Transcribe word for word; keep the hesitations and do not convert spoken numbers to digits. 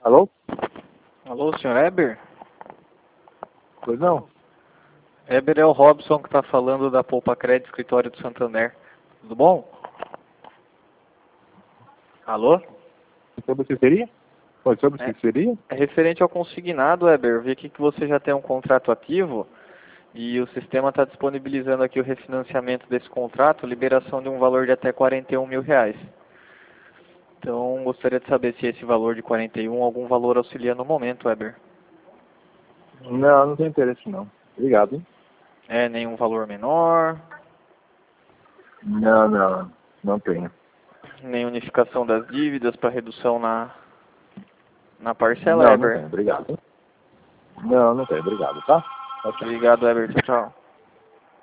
Alô? Alô, senhor Heber? Pois não? Heber é o Robson que está falando da Poupa Crédito, escritório do Santander. Tudo bom? Alô? Sobre o que seria? Oi, sobre o É, que seria? é referente ao consignado, Heber. Eu vi aqui que você já tem um contrato ativo e o sistema está disponibilizando aqui o refinanciamento desse contrato, liberação de um valor de até quarenta e um mil reais. Então, gostaria de saber se esse valor de quarenta e um, algum valor auxilia no momento, Heber. Não, não tem interesse não. Obrigado, hein? É, nenhum valor menor, Não, não, não tenho. nem unificação das dívidas para redução na, na parcela, Não, não Heber. tenho, obrigado. Não, não tenho, obrigado, tá? Tchau, tchau. Obrigado, Heber. Tchau, tchau.